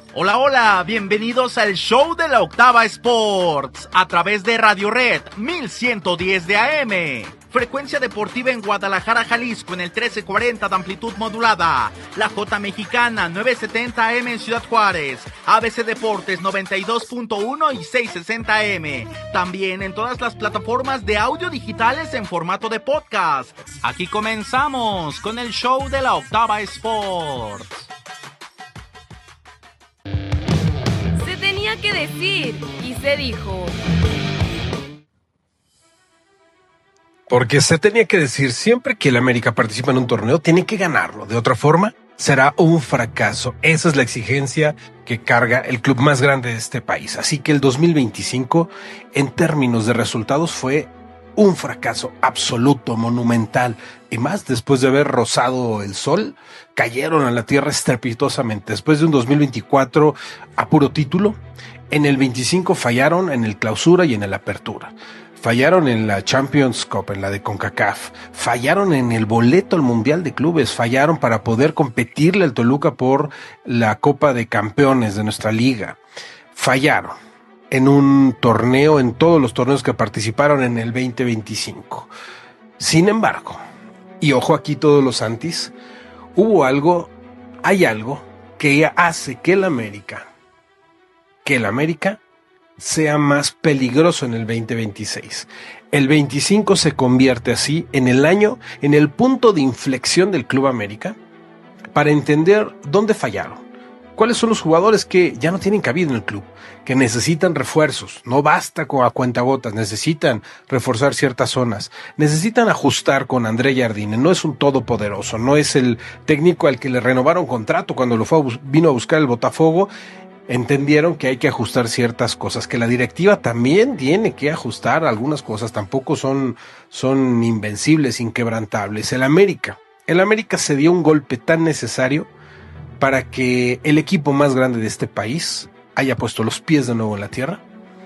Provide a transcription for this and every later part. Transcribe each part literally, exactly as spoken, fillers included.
Hola, hola, bienvenidos al show de la Octava Sports, a través de Radio Red mil ciento diez de A M. Frecuencia deportiva en Guadalajara, Jalisco, en el trece cuarenta de amplitud modulada. La J Mexicana, novecientos setenta A M en Ciudad Juárez. A B C Deportes, noventa y dos punto uno y seiscientos sesenta A M. También en todas las plataformas de audio digitales en formato de podcast. Aquí comenzamos con el show de la Octava Sports. Tenía que decir y se dijo. Porque se tenía que decir, siempre que el América participa en un torneo, tiene que ganarlo. De otra forma, será un fracaso. Esa es la exigencia que carga el club más grande de este país. Así que el dos mil veinticinco, en términos de resultados, fue un fracaso absoluto, monumental. Y más después de haber rozado el sol, cayeron a la tierra estrepitosamente. Después de un dos mil veinticuatro a puro título, en el veinticinco fallaron en el clausura y en el apertura. Fallaron en la Champions Cup, en la de CONCACAF. Fallaron en el boleto al Mundial de Clubes. Fallaron para poder competirle al Toluca por la Copa de Campeones de nuestra liga. Fallaron en un torneo, en todos los torneos que participaron en el veinte veinticinco. Sin embargo, y ojo aquí todos los antis, hubo algo, hay algo que hace que el América, que el América sea más peligroso en el veinte veintiséis. El veinticinco se convierte así en el año, en el punto de inflexión del Club América, para entender dónde fallaron. ¿Cuáles son los jugadores que ya no tienen cabida en el club? Que necesitan refuerzos. No basta con a cuentagotas. Necesitan reforzar ciertas zonas. Necesitan ajustar con André Jardine. No es un todopoderoso. No es el técnico al que le renovaron contrato cuando lo fue a bus- vino a buscar el Botafogo. Entendieron que hay que ajustar ciertas cosas. Que la directiva también tiene que ajustar algunas cosas. Tampoco son, son invencibles, inquebrantables. El América. El América se dio un golpe tan necesario para que el equipo más grande de este país haya puesto los pies de nuevo en la tierra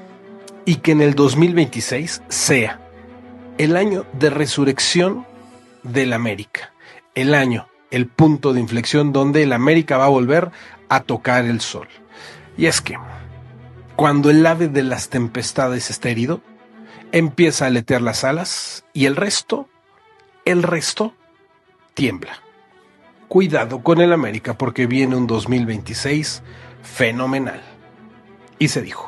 y que en el dos mil veintiséis sea el año de resurrección del América, el año, el punto de inflexión donde el América va a volver a tocar el sol. Y es que cuando el ave de las tempestades está herido, empieza a aletear las alas y el resto, el resto tiembla. Cuidado con el América porque viene un dos mil veintiséis fenomenal. Y se dijo.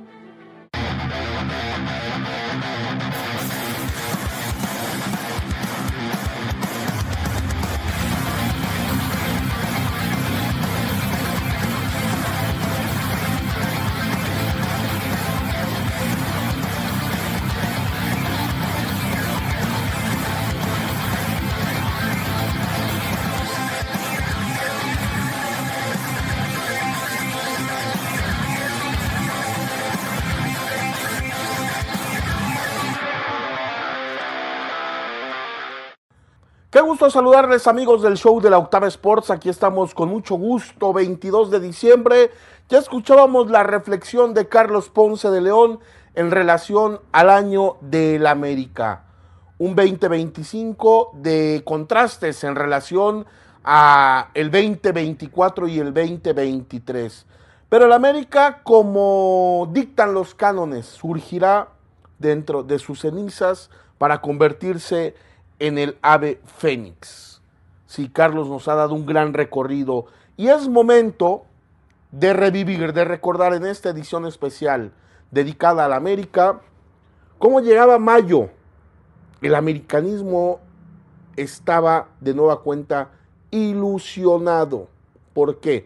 Qué gusto saludarles, amigos del show de la Octava Sports. Aquí estamos con mucho gusto, veintidós de diciembre. Ya escuchábamos la reflexión de Carlos Ponce de León en relación al año del América. Un veinte veinticinco de contrastes en relación a el veinte veinticuatro y el veinte veintitrés. Pero el América, como dictan los cánones, surgirá dentro de sus cenizas para convertirse en el ave fénix. Sí, Carlos nos ha dado un gran recorrido y es momento de revivir, de recordar en esta edición especial dedicada al América, cómo llegaba mayo. El americanismo estaba de nueva cuenta ilusionado. ¿Por qué?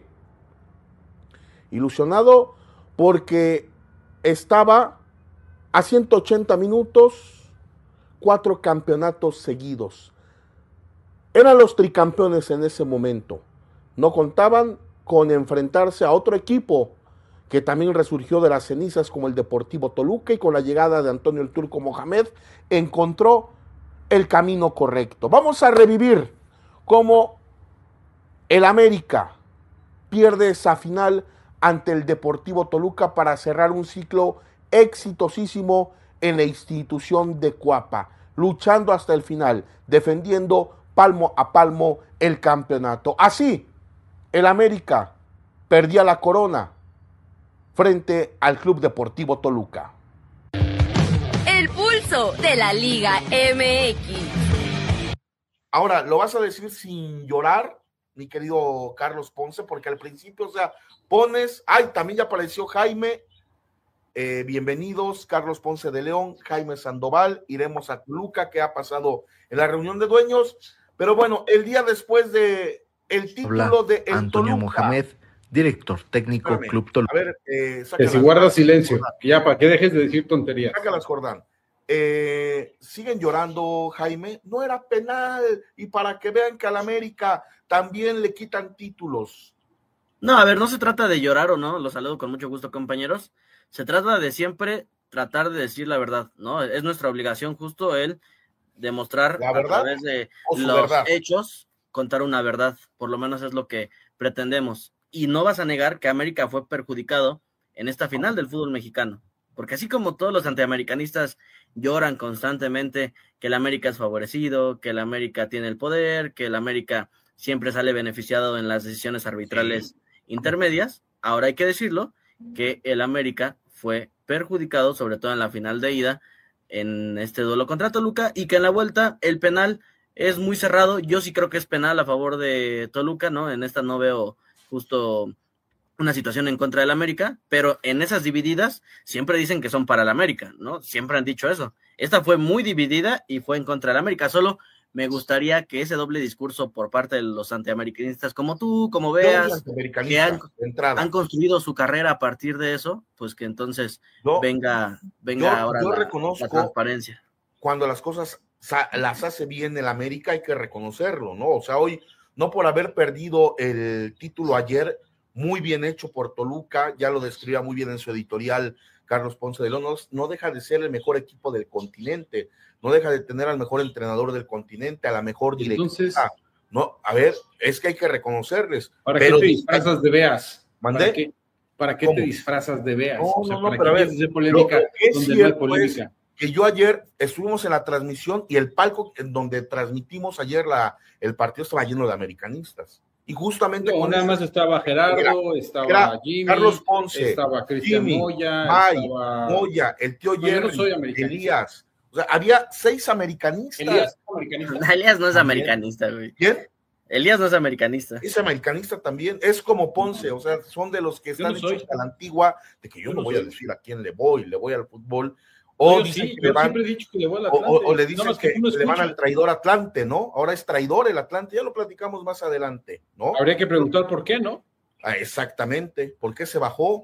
Ilusionado porque estaba a ciento ochenta minutos, cuatro campeonatos seguidos. Eran los tricampeones en ese momento. No contaban con enfrentarse a otro equipo que también resurgió de las cenizas como el Deportivo Toluca, y con la llegada de Antonio el Turco Mohamed encontró el camino correcto. Vamos a revivir cómo el América pierde esa final ante el Deportivo Toluca para cerrar un ciclo exitosísimo en la institución de Cuapa, luchando hasta el final, defendiendo palmo a palmo el campeonato. Así, el América perdía la corona frente al Club Deportivo Toluca. El pulso de la Liga M X. Ahora, ¿lo vas a decir sin llorar, mi querido Carlos Ponce? Porque al principio, o sea, pones... ¡Ay! También ya apareció Jaime. Eh, bienvenidos, Carlos Ponce de León, Jaime Sandoval. Iremos a Toluca, ¿qué ha pasado en la reunión de dueños? Pero bueno, el día después de el título Habla de el Antonio Toluca. Mohamed, director técnico Espérame, Club Toluca. A ver, eh, que si guarda silencio, ya para que dejes de decir tonterías. Sácalas, Jordán. Eh, siguen llorando, Jaime. No era penal, y para que vean que al América también le quitan títulos. No, a ver, no se trata de llorar o no, los saludo con mucho gusto, compañeros. Se trata de siempre tratar de decir la verdad, ¿no? Es nuestra obligación justo el demostrar ¿La verdad? a través de ¿O su los verdad? hechos, contar una verdad, por lo menos es lo que pretendemos. Y no vas a negar que América fue perjudicado en esta final del fútbol mexicano, porque así como todos los antiamericanistas lloran constantemente que el América es favorecido, que el América tiene el poder, que el América siempre sale beneficiado en las decisiones arbitrales sí. intermedias, ahora hay que decirlo, que el América fue perjudicado, sobre todo en la final de ida, en este duelo contra Toluca, y que en la vuelta el penal es muy cerrado. Yo sí creo que es penal a favor de Toluca, ¿no? En esta no veo justo una situación en contra del América, pero en esas divididas siempre dicen que son para el América, ¿no? Siempre han dicho eso. Esta fue muy dividida y fue en contra del América. Solo me gustaría que ese doble discurso por parte de los antiamericanistas, como tú, como veas, que han, han construido su carrera a partir de eso, pues que entonces yo, venga, venga yo, ahora yo la, reconozco la transparencia. Cuando las cosas las hace bien el América, hay que reconocerlo, ¿no? O sea, hoy, no por haber perdido el título ayer, muy bien hecho por Toluca, ya lo describía muy bien en su editorial Carlos Ponce de León, no, no deja de ser el mejor equipo del continente, no deja de tener al mejor entrenador del continente, a la mejor directiva. Entonces, no, a ver, es que hay que reconocerles. ¿Para pero, qué te disfrazas de veas? ¿Mandé? ¿Para qué, para qué te disfrazas de veas? No, o sea, no, no, ¿para pero qué a ver, de polémica donde no hay polémica? Que yo ayer estuvimos en la transmisión y el palco en donde transmitimos ayer la, el partido estaba lleno de americanistas. Y justamente no, con nada ese, más estaba Gerardo, era, estaba era Jimmy, Carlos Ponce, estaba Cristian Jimmy, Moya, May, estaba... Moya, el tío no, Jerry, no soy Elías. O sea, había seis americanistas. Elías, americanista. Elías no es americanista, güey. ¿Quién? Elías no es americanista. Es americanista también, es como Ponce, o sea, son de los que están no hechos a la antigua, de que yo, yo no, no voy soy. a decir a quién le voy, le voy al fútbol. O, yo sí, que yo van, siempre he dicho que le voy al Atlante. O, o, o le dicen no, que, que, que le van al traidor Atlante, ¿no? Ahora es traidor el Atlante, ya lo platicamos más adelante, ¿no? Habría que preguntar por qué, ¿no? Ah, exactamente, ¿por qué se bajó?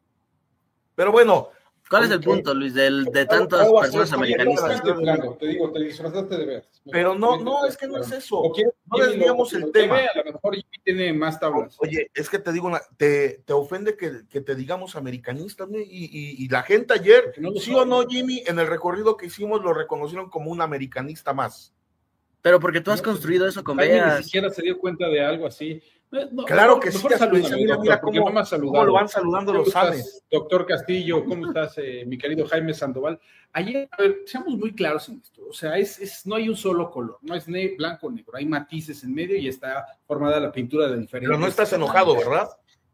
Pero bueno. ¿Cuál es el punto, Luis, del, de tantas personas americanistas? Claro, te digo, te disfrazaste de ver. Pero no, no, es que no es eso. No desviamos el tema. A lo mejor tiene más tablas. Oye, es que te digo, una, te, te ofende que, que te digamos americanistas, ¿no? y, y, y la gente ayer, no sí o no, Jimmy, en el recorrido que hicimos lo reconocieron como un americanista más. Pero porque tú has construido eso con Veas. Ni siquiera se dio cuenta de algo así. No, claro que sí, salúdame, mira, mira cómo, no me cómo lo van saludando los sanes. Doctor Castillo, ¿cómo estás, eh, mi querido Jaime Sandoval? Ayer, a ver, seamos muy claros en esto, o sea, es, es, no hay un solo color, no es ne blanco o negro, hay matices en medio y está formada la pintura de diferentes. Pero no estás enojado, ¿verdad?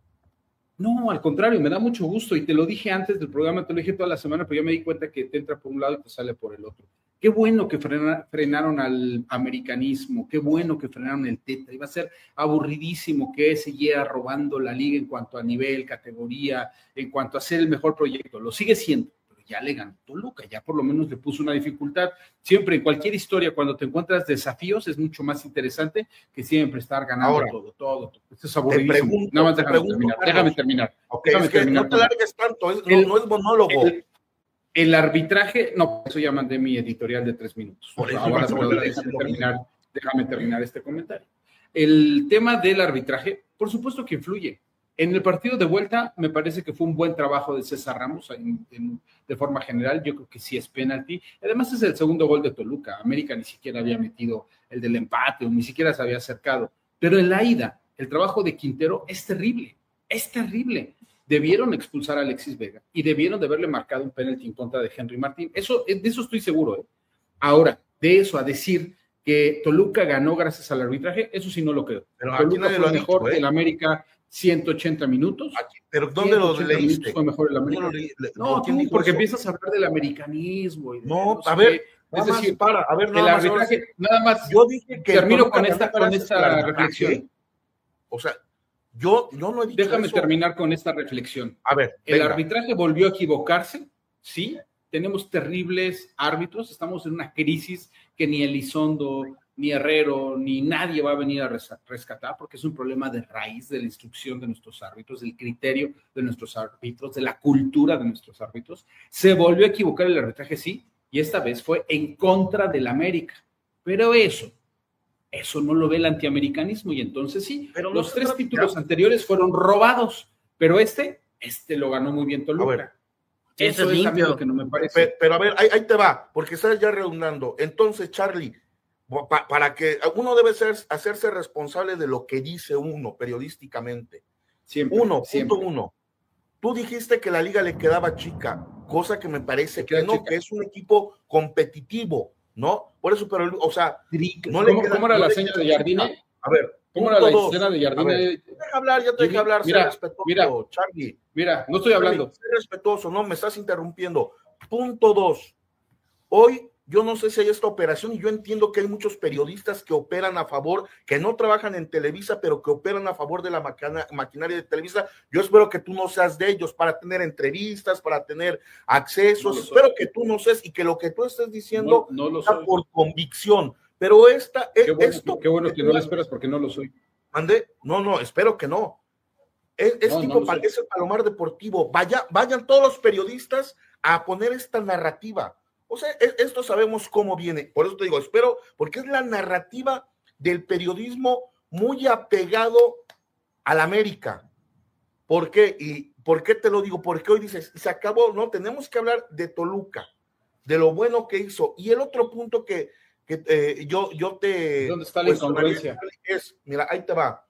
No, al contrario, me da mucho gusto y te lo dije antes del programa, te lo dije toda la semana, pero ya me di cuenta que te entra por un lado y te sale por el otro. Qué bueno que frena, frenaron al americanismo, qué bueno que frenaron el Teta. Iba a ser aburridísimo que siguiera robando la liga en cuanto a nivel, categoría, en cuanto a ser el mejor proyecto. Lo sigue siendo, pero ya le ganó Toluca, ya por lo menos le puso una dificultad. Siempre, en cualquier historia, cuando te encuentras desafíos, es mucho más interesante que siempre estar ganando ahora, todo, todo, todo. Esto es aburridísimo. Pregunto, Nada más déjame pregunto, terminar, Carlos. déjame terminar. Okay, déjame es que terminar no te largues tanto, es, el, no, no es monólogo. El, El arbitraje, no, eso ya mandé mi editorial de tres minutos. Por eso, Ahora, por pero déjame, terminar, déjame terminar este comentario. El tema del arbitraje, por supuesto que influye. En el partido de vuelta, me parece que fue un buen trabajo de César Ramos en, en, de forma general. Yo creo que sí es penalti. Además, es el segundo gol de Toluca. América ni siquiera había metido el del empate o ni siquiera se había acercado. Pero en la ida, el trabajo de Quintero es terrible. Es terrible. Debieron expulsar a Alexis Vega y debieron de haberle marcado un penalti en contra de Henry Martín. Eso, de eso estoy seguro. ¿eh? Ahora, de eso a decir que Toluca ganó gracias al arbitraje, eso sí no lo creo. Pero Toluca fue lo mejor dicho, ¿eh? del América ciento ochenta minutos. Aquí, pero ¿dónde lo leíste? Fue mejor el América. No, tú, porque eso? empiezas a hablar del americanismo. Y de, no, no, a ver, es decir, más, para, a ver, el arbitraje, nada más. Yo dije que termino con esta, con esta reflexión. O sea, yo, yo no he dicho Déjame eso. terminar con esta reflexión. A ver, el venga. arbitraje volvió a equivocarse, sí. Tenemos terribles árbitros, estamos en una crisis que ni Elizondo, ni Herrero, ni nadie va a venir a rescatar, porque es un problema de raíz de la instrucción de nuestros árbitros, del criterio de nuestros árbitros, de la cultura de nuestros árbitros. Se volvió a equivocar el arbitraje, sí, y esta vez fue en contra del América. Pero eso, eso no lo ve el antiamericanismo, y entonces sí, pero los no tres títulos ya. anteriores fueron robados, pero este, este lo ganó muy bien Toluca. Eso, Eso es limpio. Que no me parece. Pero, pero a ver, ahí, ahí te va, porque estás ya redundando. Entonces, Charlie, pa, para que uno debe ser, hacerse responsable de lo que dice uno periodísticamente. Siempre, uno, siempre. punto uno. Tú dijiste que la liga le quedaba chica, cosa que me parece que no, chica. que es un equipo competitivo, ¿no? Por eso, pero, o sea, no le queda, ¿cómo era no la seña de Jardine? A ver, ¿cómo era la escena de Jardine? Deja hablar, ya te deja hablar, mira, sé respetuoso, mira, Charlie. Mira, no estoy hablando. Sé respetuoso, no, me estás interrumpiendo. Punto dos. Hoy, yo no sé si hay esta operación, y yo entiendo que hay muchos periodistas que operan a favor, que no trabajan en Televisa, pero que operan a favor de la maquina, maquinaria de Televisa. Yo espero que tú no seas de ellos para tener entrevistas, para tener accesos. No espero que tú no seas y que lo que tú estés diciendo no, no lo sea soy. por convicción. Pero esta, qué bueno, esto. Qué bueno que no lo esperas porque no lo soy. ¿Mande? No, no, espero que no. Es, es no, tipo, no es el Palomar Deportivo. Vaya, vayan todos los periodistas a poner esta narrativa. O sea, es, esto sabemos cómo viene. Por eso te digo, espero, porque es la narrativa del periodismo muy apegado a la América. ¿Por qué? ¿Y por qué te lo digo? Porque hoy dices, se acabó, ¿no? Tenemos que hablar de Toluca, de lo bueno que hizo. Y el otro punto que, que eh, yo, yo te... ¿Dónde está la incongruencia? Es, mira, ahí te va.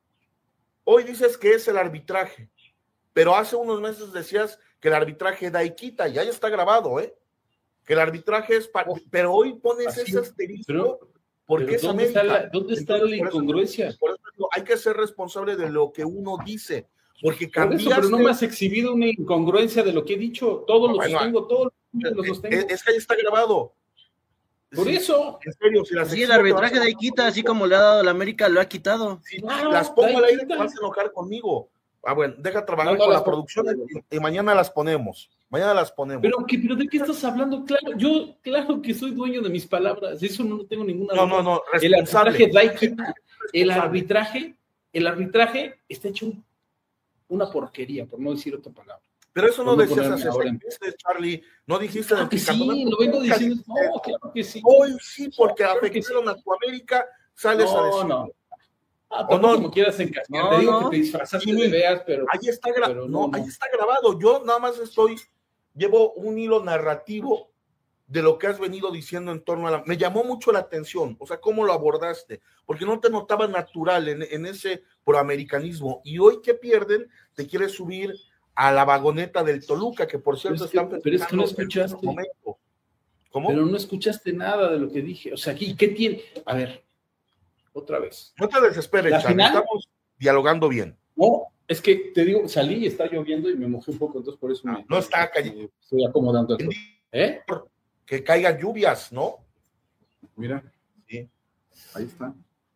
Hoy dices que es el arbitraje, pero hace unos meses decías que el arbitraje da y quita, y ahí está grabado, ¿eh? Que el arbitraje es para... Pero hoy pones Así, ese asterisco pero, porque pero es ¿dónde América. Está la, ¿Dónde está Entonces, la incongruencia? Por eso, por eso digo, hay que ser responsable de lo que uno dice, porque por cambiaste... eso, pero no me has exhibido una incongruencia de lo que he dicho, todo lo bueno, sostengo, todo lo sostengo. Es, es que ahí está grabado. Por sí, eso. En serio, si las sí, el arbitraje de ahí quita, así como le ha dado la América, lo ha quitado. Si ah, las pongo al aire, te vas a enojar conmigo. Ah, bueno, deja trabajar no, no, con la producción y, y mañana las ponemos. Mañana las ponemos. Pero, ¿qué, pero ¿de qué estás hablando? Claro, yo, claro que soy dueño de mis palabras. Eso no tengo ninguna duda. No, no, no. El arbitraje da y quita. El arbitraje, el arbitraje está hecho una porquería, por no decir otra palabra. Pero eso no decías hace seis meses, Charlie. No dijiste claro que sí, lo vengo diciendo. No, claro que sí. Hoy sí, porque claro afectaron a tu América, sales no, a decir. No, ah, o no, como quieras encajar. No, te digo no. que te disfrazaste sí, de ideas, pero. Ahí está, gra pero no, no. ahí está grabado. Yo nada más estoy, llevo un hilo narrativo de lo que has venido diciendo en torno a la. Me llamó mucho la atención, o sea, cómo lo abordaste, porque no te notaba natural en, en ese proamericanismo. Y hoy que pierden, te quieres subir a la vagoneta del Toluca, que por cierto pero es que, están pero es que no escuchaste. ¿Cómo? Pero no escuchaste nada de lo que dije. O sea, aquí, ¿qué tiene? A ver, otra vez. No te desesperes, Charlie, final... estamos dialogando bien. No, es que te digo, salí y está lloviendo y me mojé un poco, entonces por eso ah, me, no está cayendo. Estoy acomodando esto. ¿Eh? Que caigan lluvias, ¿no? Mira. Sí. Ahí está.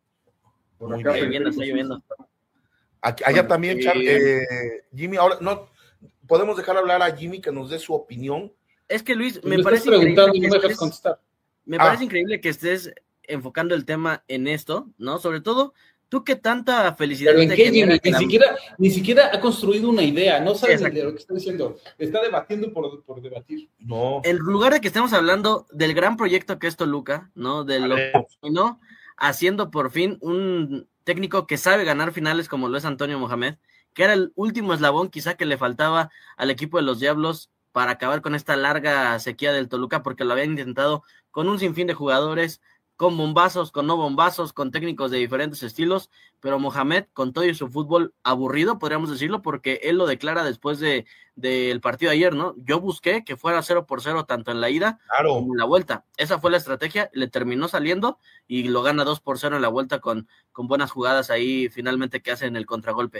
Por acá, está lloviendo, está lloviendo. Aquí, allá bueno, también, eh, Char, eh, Jimmy, ahora no podemos dejar hablar a Jimmy que nos dé su opinión. Es que Luis, me, me parece increíble que no me, estés, contestar. me ah. parece increíble que estés enfocando el tema en esto, ¿no? Sobre todo, tú que tanta felicidad Pero en te qué, Jimmy, ni, la... siquiera, ni siquiera ha construido una idea, no sabe de lo que está diciendo, está debatiendo por, por debatir. No. En lugar de que estemos hablando del gran proyecto que es Toluca, ¿no? De lo que ¿no? haciendo por fin un técnico que sabe ganar finales como lo es Antonio Mohamed, que era el último eslabón quizá que le faltaba al equipo de los Diablos para acabar con esta larga sequía del Toluca, porque lo habían intentado con un sinfín de jugadores, con bombazos, con no bombazos, con técnicos de diferentes estilos, pero Mohamed, con todo y su fútbol aburrido, podríamos decirlo, porque él lo declara después de del partido de ayer, ¿no? Yo busqué que fuera cero por cero tanto en la ida claro. como en la vuelta. Esa fue la estrategia, le terminó saliendo y lo gana dos por cero en la vuelta con, con buenas jugadas ahí finalmente que hacen el contragolpe.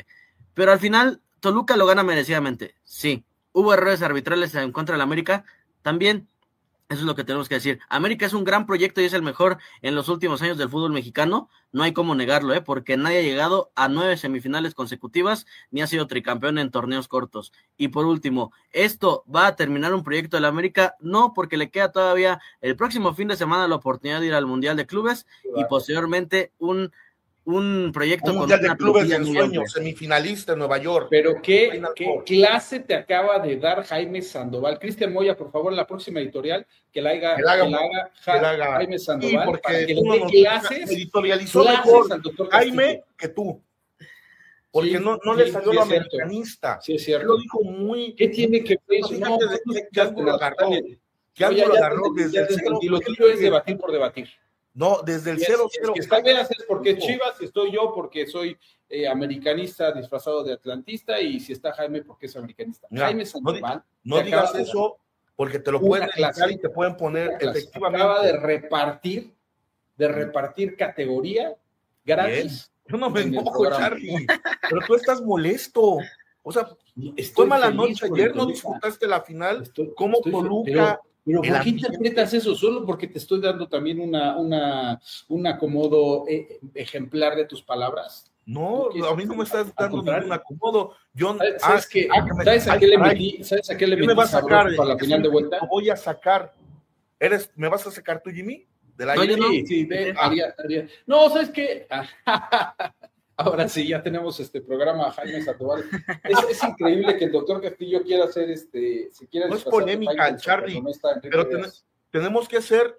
Pero al final, Toluca lo gana merecidamente. Sí. ¿Hubo errores arbitrales en contra del América? También. Eso es lo que tenemos que decir. América es un gran proyecto y es el mejor en los últimos años del fútbol mexicano. No hay cómo negarlo, ¿eh? Porque nadie ha llegado a nueve semifinales consecutivas ni ha sido tricampeón en torneos cortos. Y por último, ¿esto va a terminar un proyecto de la América? No, porque le queda todavía el próximo fin de semana la oportunidad de ir al Mundial de Clubes y posteriormente un... un proyecto un con mundial una de clubes plantilla en muy sueño, amplia. semifinalista en Nueva York. Pero qué, qué clase te acaba de dar Jaime Sandoval. Cristian Moya, por favor, en la próxima editorial, que la haga, Que la haga, que la haga, que la haga Jaime Sandoval, sí, porque para que le tú dé no clases, editorializó clases mejor al doctor Castillo. Jaime que tú. Porque Sí, no, no sí, le salió sí lo es cierto. americanista. Sí, es cierto. Él lo dijo muy... ¿Qué tiene que ver eso? Fíjate No, de no, qué- no, qué ángulo no, agarró. dale. ¿Qué No, ya- ángulo ya agarró te- desde ya el te cero? entendí. Lo tuyo es debatir por debatir. No, desde el Y es- cero es cero. que está bien, es porque Chivas estoy yo porque soy eh, americanista disfrazado de atlantista, y si está Jaime porque es americanista. Mira, Jaime no, di- Sandoval no te digas acaba de eso porque te lo una pueden clase, editar y te pueden poner dar clase. efectivamente. Acaba de repartir, de repartir categoría gratis. Yo no me en el enojo, programa. Charlie, pero tú estás molesto. O sea, Estoy fue mala feliz noche por ayer, el no Toluca. disfrutaste la final. Estoy- Como estoy- Toluca. Pero, pero el ¿por qué ambiente- interpretas eso? Solo porque te estoy dando también una, una, un acomodo eh, ejemplar de tus palabras. No, ¿Qué? a mí no me estás Al dando contrario. ningún acomodo. Yo, ¿Sabes, ah, sabes qué? ah, que me- ¿Sabes a ay, qué le caray, metí? ¿Sabes a qué le ¿qué metí me vas a sabroso sacar? para la Eso final de Lo vuelta? voy a sacar. ¿Eres, ¿Me vas a sacar tú, Jimmy? ¿De la No, yo no. Sí, sí, de- haría- haría- No, ¿sabes qué? Ahora sí, ya tenemos este programa Jaime Sandoval. Es, es increíble que el doctor Castillo quiera hacer este. Si quiera No es disfrazar de polémica, Faitelson, Charlie, cuando no está Enrique pero Díaz. Tenemos que ser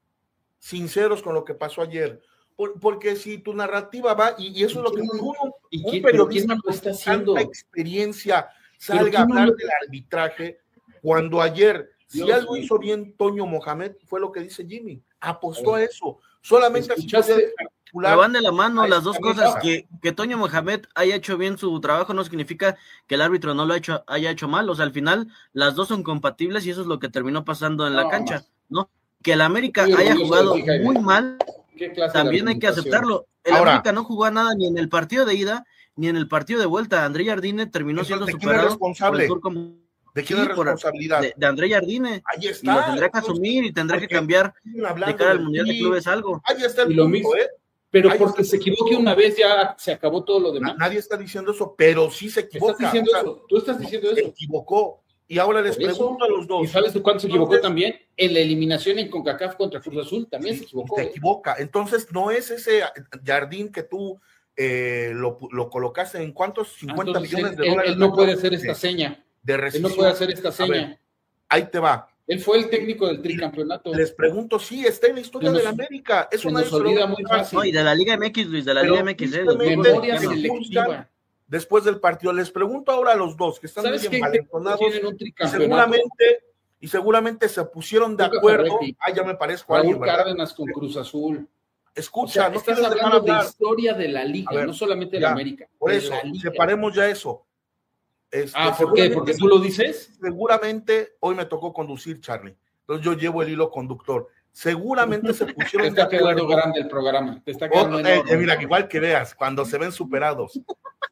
sinceros con lo que pasó ayer. Por- porque si tu narrativa va, y, y eso es lo que ¿Y quién- uno, y un quién- pero quién periodista no lo con está tanta haciendo? experiencia ¿Pero salga a quién no hablar lo- del arbitraje, cuando ayer, si Dios algo mío. hizo bien Toño Mohamed, fue lo que dice Jimmy, apostó a eso. Solamente así ¿Escuchaste? podía Pero calcular. van de la mano Ahí las está, dos ahí cosas. está. Que, que Toño Mohamed haya hecho bien su trabajo no significa que el árbitro no lo ha hecho, haya hecho mal. O sea, al final las dos son compatibles y eso es lo que terminó pasando en la No, cancha, ¿no? Que el América Muy haya orgulloso jugado de ti, Jaime. muy mal, ¿Qué clase de también hay que argumentación? aceptarlo. El Ahora- América no jugó a nada ni en el partido de ida ni en el partido de vuelta. André Jardine terminó Entonces, siendo ¿de quién es superado responsable? por el turco. ¿De quién Sí, es por- responsabilidad? de, de André Jardine. Ahí Y está. lo tendrá que Entonces, asumir y tendrá que porque cambiar siguen de hablando cara al de Mundial de ti. Clubes algo. Ahí está el Y lo punto, mismo. ¿eh? Pero Ahí porque está. se equivoque una vez ya se acabó todo lo Na- demás. Nadie está diciendo eso, pero sí se equivoca. Estás diciendo o sea, eso. Tú estás diciendo se eso. equivocó. Y ahora les Por eso. pregunto a los dos. ¿Y sabes tú cuánto se equivocó Entonces- también? En la eliminación en CONCACAF contra Cruz Azul también se equivocó. Se ¿eh? equivoca. Entonces, no es ese Jardín que tú eh, lo, lo colocaste en cuántos, cincuenta Entonces, millones de él, dólares. él no puede hacer de- esta seña. de Él rescisión. no puede hacer esta A seña. ver, ahí te va. Él fue el técnico del tricampeonato. Les pregunto, sí, está en la historia Se nos- de la América. Eso se nadie nos se lo olvida va a muy quitar. fácil. No, y de la Liga M X, Luis, de la Pero Liga M X. eh, tristemente, los Memoria mexicanos. se selectiva. buscan después del partido. Les pregunto ahora a los dos que están ¿Sabes muy qué? envalentonados Tienen un y tricampeonato. seguramente, y seguramente se pusieron de Luca acuerdo. Ferretti. Ah, ya me parezco a alguien, Raúl ¿verdad? Cárdenas con Cruz Azul. O Escucha, sea, no estás quieres dejar hablando de hablar. historia de la liga, A ver, no solamente de ya, la América. Por de eso, la liga. separemos ya eso. Este, Ah, ¿por qué? seguramente- ¿Porque tú lo dices? Seguramente hoy me tocó conducir, Charlie. Entonces yo llevo el hilo conductor. Seguramente se Te pusieron está de quedando acuerdo. grande el programa. Te está quedando Otro- eh, enorme. eh, mira, igual que veas, cuando se ven superados.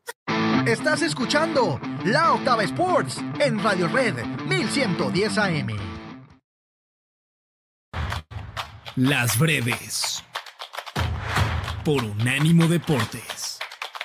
Estás escuchando La Octava Sports en Radio Red mil ciento diez A M. Las breves. Por Unánimo Deportes.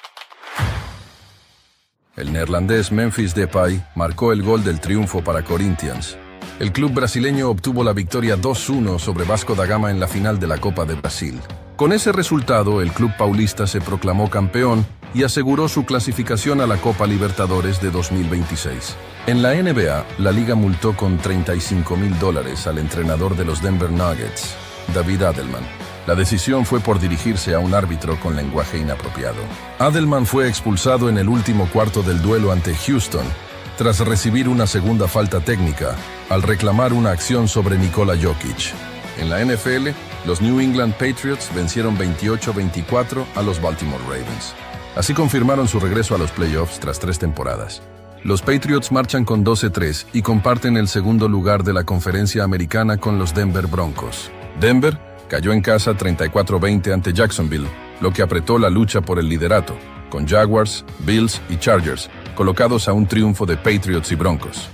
El neerlandés Memphis Depay marcó el gol del triunfo para Corinthians. El club brasileño obtuvo la victoria dos uno sobre Vasco da Gama en la final de la Copa de Brasil. Con ese resultado, el club paulista se proclamó campeón y aseguró su clasificación a la Copa Libertadores de dos mil veintiséis. En la N B A, la liga multó con treinta y cinco mil dólares al entrenador de los Denver Nuggets, David Adelman. La decisión fue por dirigirse a un árbitro con lenguaje inapropiado. Adelman fue expulsado en el último cuarto del duelo ante Houston, tras recibir una segunda falta técnica, al reclamar una acción sobre Nikola Jokic. En la N F L, los New England Patriots vencieron veintiocho a veinticuatro a los Baltimore Ravens. Así confirmaron su regreso a los playoffs tras tres temporadas. Los Patriots marchan con doce tres y comparten el segundo lugar de la conferencia americana con los Denver Broncos. Denver cayó en casa treinta y cuatro a veinte ante Jacksonville, lo que apretó la lucha por el liderato. con Jaguars, Bills y Chargers, colocados a un triunfo de Patriots y Broncos.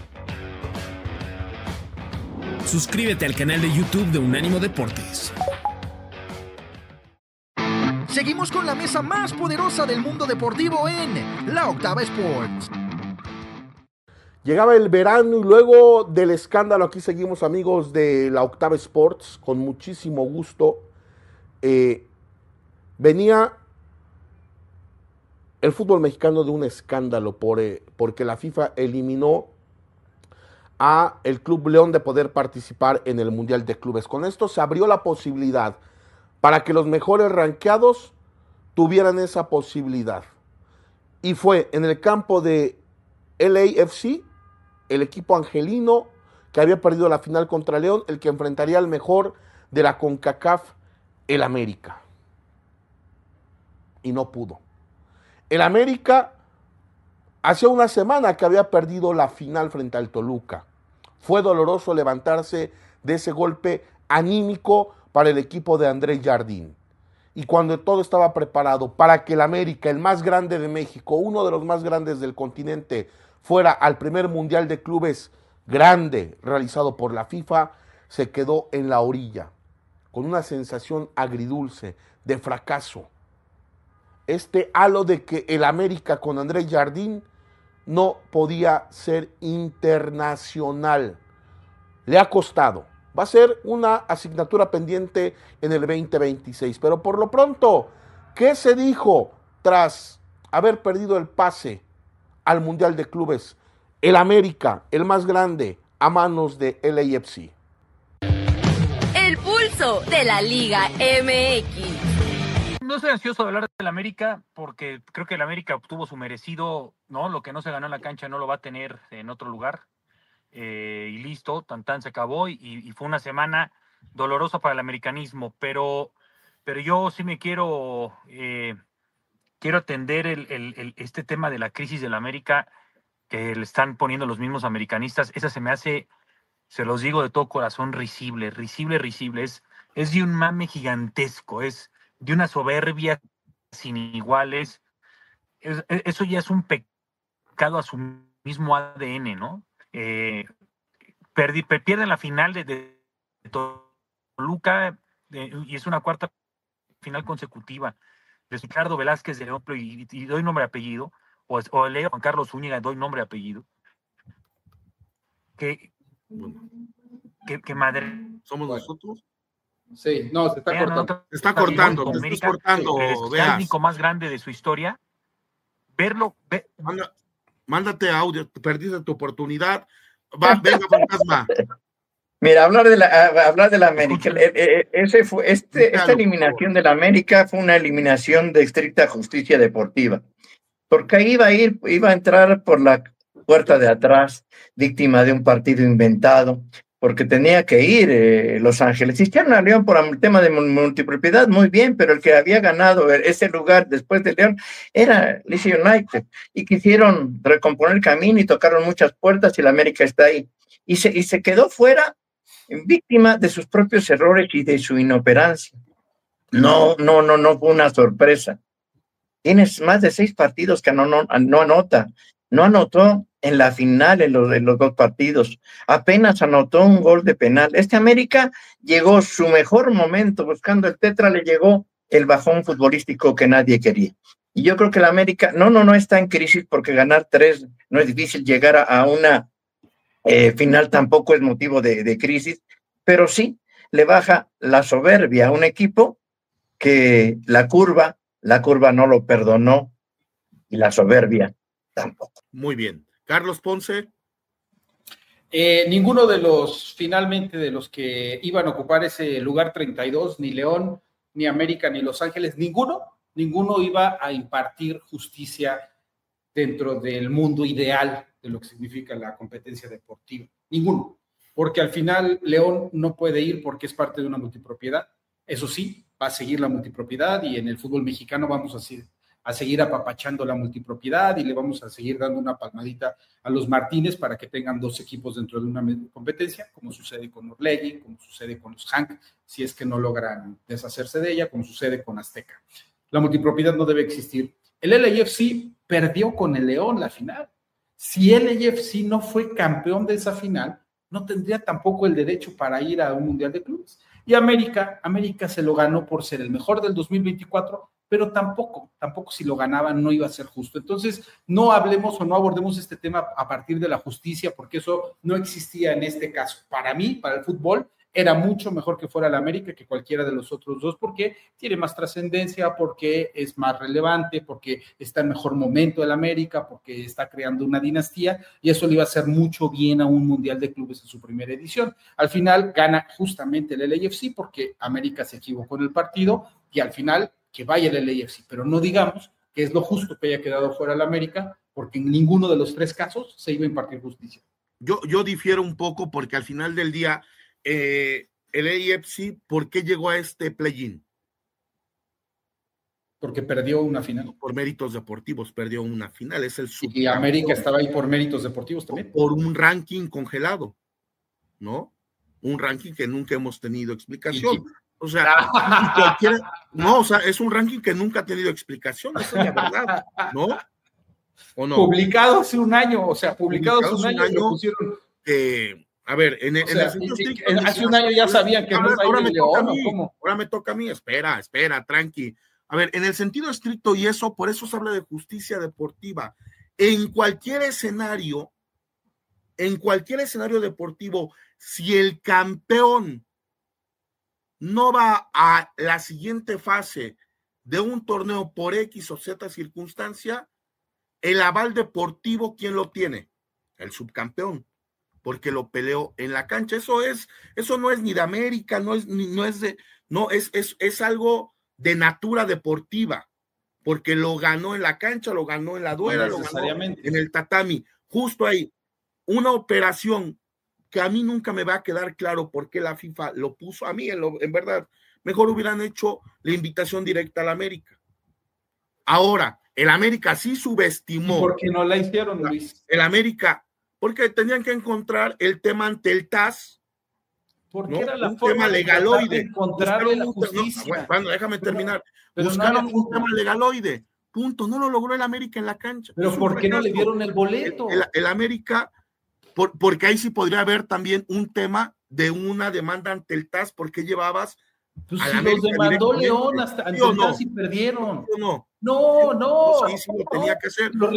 Suscríbete al canal de YouTube de Unánimo Deportes. Seguimos con la mesa más poderosa del mundo deportivo en La Octava Sports. Llegaba el verano y luego del escándalo, aquí seguimos, amigos de La Octava Sports, con muchísimo gusto. Eh, venía el fútbol mexicano de un escándalo por, eh, porque la FIFA eliminó a el Club León de poder participar en el Mundial de Clubes. Con esto se abrió la posibilidad para que los mejores rankeados tuvieran esa posibilidad. Y fue en el campo de L A F C, el equipo angelino que había perdido la final contra León, el que enfrentaría al mejor de la CONCACAF, el América. Y no pudo. El América hacía una semana que había perdido la final frente al Toluca. Fue doloroso levantarse de ese golpe anímico para el equipo de Andrés Jardín. Y cuando todo estaba preparado para que el América, el más grande de México, uno de los más grandes del continente, fuera al primer Mundial de Clubes grande realizado por la FIFA, se quedó en la orilla, con una sensación agridulce de fracaso. Este halo de que el América con Andrés Jardín no podía ser internacional. Le ha costado. Va a ser una asignatura pendiente en el veinte veintiséis. Pero por lo pronto, ¿qué se dijo tras haber perdido el pase al Mundial de Clubes? El América, el más grande, a manos de L A F C. El pulso de la Liga M X. No estoy ansioso de hablar del América porque creo que el América obtuvo su merecido, ¿no? Lo que no se ganó en la cancha no lo va a tener en otro lugar. Eh, y listo, tan tan se acabó y, y fue una semana dolorosa para el americanismo, pero, pero yo sí me quiero, eh, quiero atender el, el, el, este tema de la crisis del América que le están poniendo los mismos americanistas. Esa se me hace, se los digo de todo corazón, risible, risible, risible. Es, es de un mame gigantesco, es de una soberbia sin iguales. Es, eso ya es un pecado a su mismo A D N, ¿no? Eh, perdi, pierden la final de, de, de Toluca de, y es una cuarta final consecutiva. Ricardo Velázquez de León, y, y doy nombre y apellido, o, o leo Juan Carlos Zúñiga, doy nombre y apellido. Que, que, que madre. ¿Somos nosotros? Sí, no, se está Vean, cortando. No, se está cortando, te América, estás cortando, el veas. técnico más grande de su historia. Verlo. Ve, Manda, mándate audio, perdiste tu oportunidad. Va, venga, fantasma. Mira, hablar de la, hablar de la América. Ese fue, este, esta eliminación de la América fue una eliminación de estricta justicia deportiva. Porque ahí iba a ir, iba a entrar por la puerta de atrás, víctima de un partido inventado, porque tenía que ir eh, Los Ángeles. Hicieron a León por el tema de multipropiedad, muy bien, pero el que había ganado ese lugar después de León era D C United, y quisieron recomponer el camino y tocaron muchas puertas y la América está ahí. Y se, y se quedó fuera, víctima de sus propios errores y de su inoperancia. No, no, no, no fue una sorpresa. Tienes más de seis partidos que no, no, no anota. No anotó en la final en los, en los dos partidos. Apenas anotó un gol de penal. Este América llegó su mejor momento. Buscando el tetra le llegó el bajón futbolístico que nadie quería. Y yo creo que la América, no, no, no está en crisis porque ganar tres no es difícil. Llegar a, a una eh, final tampoco es motivo de, de crisis. Pero sí le baja la soberbia a un equipo que la curva, la curva no lo perdonó y la soberbia tampoco. Muy bien. Carlos Ponce. Eh, ninguno de los, finalmente, de los que iban a ocupar ese lugar treinta y dos, ni León, ni América, ni Los Ángeles, ninguno, ninguno iba a impartir justicia dentro del mundo ideal de lo que significa la competencia deportiva. Ninguno. Porque al final León no puede ir porque es parte de una multipropiedad. Eso sí, va a seguir la multipropiedad y en el fútbol mexicano vamos a seguir a seguir apapachando la multipropiedad y le vamos a seguir dando una palmadita a los Martínez para que tengan dos equipos dentro de una competencia, como sucede con Orlegui, como sucede con los Hank, si es que no logran deshacerse de ella, como sucede con Azteca. La multipropiedad no debe existir El L A F C perdió con el León la final. Si el L A F C no fue campeón de esa final, no tendría tampoco el derecho para ir a un Mundial de Clubes. Y América, América se lo ganó por ser el mejor del dos mil veinticuatro, pero tampoco, tampoco si lo ganaban no iba a ser justo. Entonces, no hablemos o no abordemos este tema a partir de la justicia, porque eso no existía en este caso. Para mí, para el fútbol, era mucho mejor que fuera el América que cualquiera de los otros dos, porque tiene más trascendencia, porque es más relevante, porque está en mejor momento el América, porque está creando una dinastía, y eso le iba a hacer mucho bien a un Mundial de Clubes en su primera edición. Al final gana justamente el L A F C porque América se equivocó en el partido, y al final que vaya el L A F C, pero no digamos que es lo justo que haya quedado fuera el América, porque en ninguno de los tres casos se iba a impartir justicia. Yo, yo difiero un poco porque al final del día Eh, el A F C, ¿por qué llegó a este play-in? Porque perdió una final. Por méritos deportivos, perdió una final. Es el y América estaba ahí por méritos deportivos también. Por un ranking congelado, ¿no? Un ranking que nunca hemos tenido explicación. O sea, cualquiera, no, o sea, es un ranking que nunca ha tenido explicación, esa es la verdad, ¿no? ¿O no? Publicado hace un año, o sea, publicado, publicado hace un año, año lo pusieron. Eh, A ver, en, o en sea, el sentido sí, sí, hace un año ya sabían que ahora, no ahora me toca León, a mí, ¿cómo? ahora me toca a mí, espera, espera, tranqui. A ver, en el sentido estricto y eso, por eso se habla de justicia deportiva. En cualquier escenario, en cualquier escenario deportivo, si el campeón no va a la siguiente fase de un torneo por X o Z circunstancia, el aval deportivo, ¿quién lo tiene? El subcampeón, porque lo peleó en la cancha. Eso es, eso no es ni de América, no es, ni, no es de, no, es, es, es algo de natura deportiva, porque lo ganó en la cancha, lo ganó en la duela, lo ganó en el tatami, justo ahí. Una operación que a mí nunca me va a quedar claro por qué la FIFA lo puso a mí, en, lo, en verdad, mejor hubieran hecho la invitación directa a la América. Ahora, el América sí subestimó. ¿Por qué no la hicieron, Luis? El América, porque tenían que encontrar el tema ante el T A S. Porque ¿no? era la un forma tema legaloide. De encontrar la justicia. No, bueno, déjame pero, terminar. Pero Buscaron no un tema legaloide. Punto. No lo logró el América en la cancha. Pero ¿por qué no le dieron el boleto? El, el, el América, por, porque ahí sí podría haber también un tema de una demanda ante el T A S, porque llevabas. Pues si los demandó León hasta ante el T A S y perdieron. No, no, no. Sí, sí, lo tenía que hacer. No,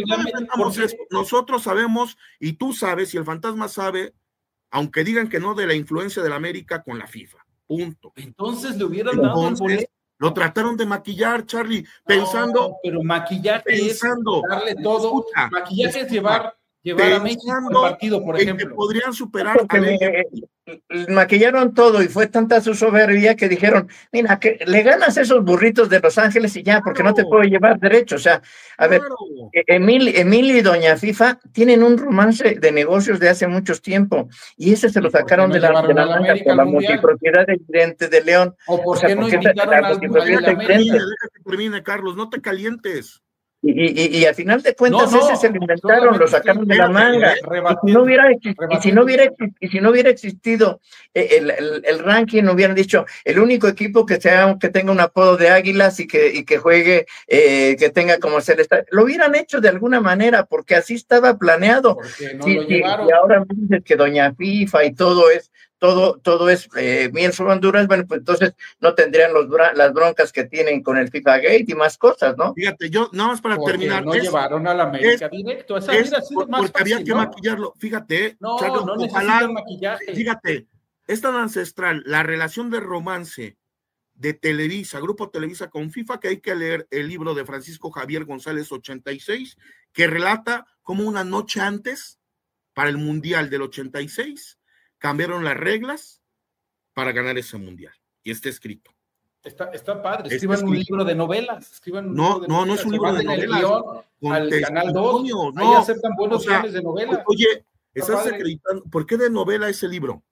nosotros sabemos, y tú sabes, y el fantasma sabe, aunque digan que no, de la influencia de la América con la FIFA. Punto. Entonces le hubieran Entonces, dado el boleto. Lo trataron de maquillar, Charlie, pensando. No, pero maquillaje pensando, es darle todo. Escucha, maquillaje escucha, es llevar, llevar a México al partido, por ejemplo. Que podrían superar. Porque me, maquillaron todo y fue tanta su soberbia que dijeron, mira, que le ganas esos burritos de Los Ángeles y ya, porque claro. no te puedo llevar derecho. O sea, a claro. ver, Emil, Emil y Doña FIFA tienen un romance de negocios de hace mucho tiempo y ese se lo sacaron no de la, de la manga por la multipropiedad evidente de León. ¿O por o sea, qué no porque invitaron la, al, multipropiedad al Deja que termine, Carlos, no te calientes. Y, y, y a final de cuentas no, no, ese se lo inventaron, lo sacaron de la manga. Y si no hubiera, y si no hubiera, y si no hubiera existido el, el, el ranking, hubieran dicho el único equipo que sea que tenga un apodo de Águilas y que, y que juegue, eh, que tenga como celeste, lo hubieran hecho de alguna manera, porque así estaba planeado. No sí, lo sí, llevaron. Y ahora me dices que Doña FIFA y todo es todo, todo es eh, miel sobre Honduras, bueno, pues entonces no tendrían los, las broncas que tienen con el FIFA Gate y más cosas, ¿no? Fíjate, yo nada más para porque terminar. no es, llevaron a la América es, directo, esa es, hubiera sido por, más porque fácil, había que ¿no? maquillarlo, fíjate, no, Charlo, no ojalá, maquillaje. Fíjate, es tan ancestral la relación de romance de Televisa, Grupo Televisa con FIFA, que hay que leer el libro de Francisco Javier González ochenta y seis, que relata cómo una noche antes, para el Mundial del ochenta y seis, cambiaron las reglas para ganar ese mundial. Y está escrito. Está, está padre. Escriban está un libro de novelas. Escriban un no, libro de no, novelas. no es un libro de novelas. Guión, al Canal dos. No, ahí aceptan buenos o sea, guiones de novelas. Oye, estás acreditando. ¿Por qué de novela ese libro?